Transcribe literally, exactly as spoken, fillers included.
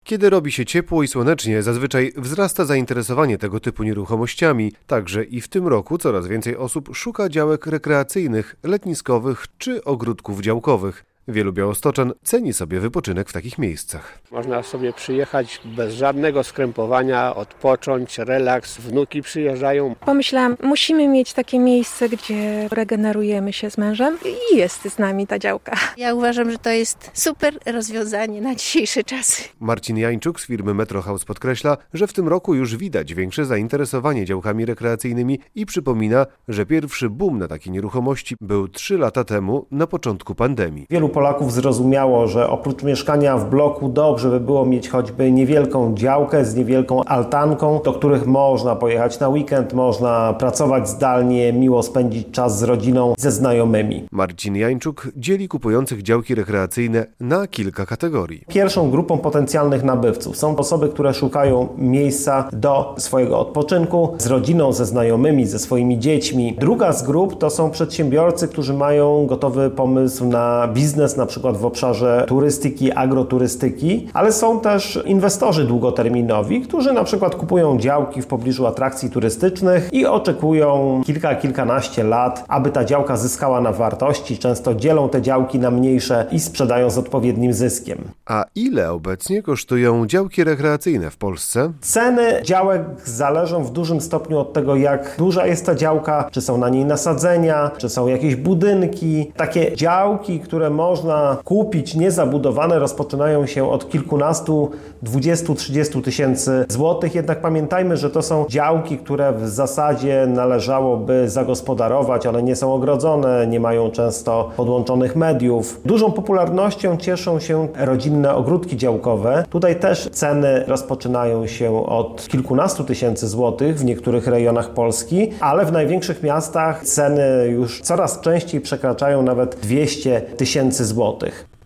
Kiedy robi się ciepło i słonecznie, zazwyczaj wzrasta zainteresowanie tego typu nieruchomościami. Także i w tym roku coraz więcej osób szuka działek rekreacyjnych, letniskowych czy ogródków działkowych. Wielu białostoczan ceni sobie wypoczynek w takich miejscach. Można sobie przyjechać bez żadnego skrępowania, odpocząć, relaks. Wnuki przyjeżdżają. Pomyślałam, musimy mieć takie miejsce, gdzie regenerujemy się z mężem i jest z nami ta działka. Ja uważam, że to jest super rozwiązanie na dzisiejsze czasy. Marcin Jańczuk z firmy Metro House podkreśla, że w tym roku już widać większe zainteresowanie działkami rekreacyjnymi i przypomina, że pierwszy boom na takie nieruchomości był trzy lata temu na początku pandemii. Wielu Polaków zrozumiało, że oprócz mieszkania w bloku dobrze by było mieć choćby niewielką działkę z niewielką altanką, do których można pojechać na weekend, można pracować zdalnie, miło spędzić czas z rodziną, ze znajomymi. Marcin Jańczuk dzieli kupujących działki rekreacyjne na kilka kategorii. Pierwszą grupą potencjalnych nabywców są osoby, które szukają miejsca do swojego odpoczynku z rodziną, ze znajomymi, ze swoimi dziećmi. Druga z grup to są przedsiębiorcy, którzy mają gotowy pomysł na biznes, na przykład w obszarze turystyki, agroturystyki, ale są też inwestorzy długoterminowi, którzy na przykład kupują działki w pobliżu atrakcji turystycznych i oczekują kilka, kilkanaście lat, aby ta działka zyskała na wartości. Często dzielą te działki na mniejsze i sprzedają z odpowiednim zyskiem. A ile obecnie kosztują działki rekreacyjne w Polsce? Ceny działek zależą w dużym stopniu od tego, jak duża jest ta działka, czy są na niej nasadzenia, czy są jakieś budynki. Takie działki, które można kupić niezabudowane, rozpoczynają się od kilkunastu, dwudziestu, trzydziestu tysięcy złotych. Jednak pamiętajmy, że to są działki, które w zasadzie należałoby zagospodarować. One nie są ogrodzone, nie mają często podłączonych mediów. Dużą popularnością cieszą się rodzinne ogródki działkowe. Tutaj też ceny rozpoczynają się od kilkunastu tysięcy złotych w niektórych rejonach Polski, ale w największych miastach ceny już coraz częściej przekraczają nawet dwieście tysięcy złotych.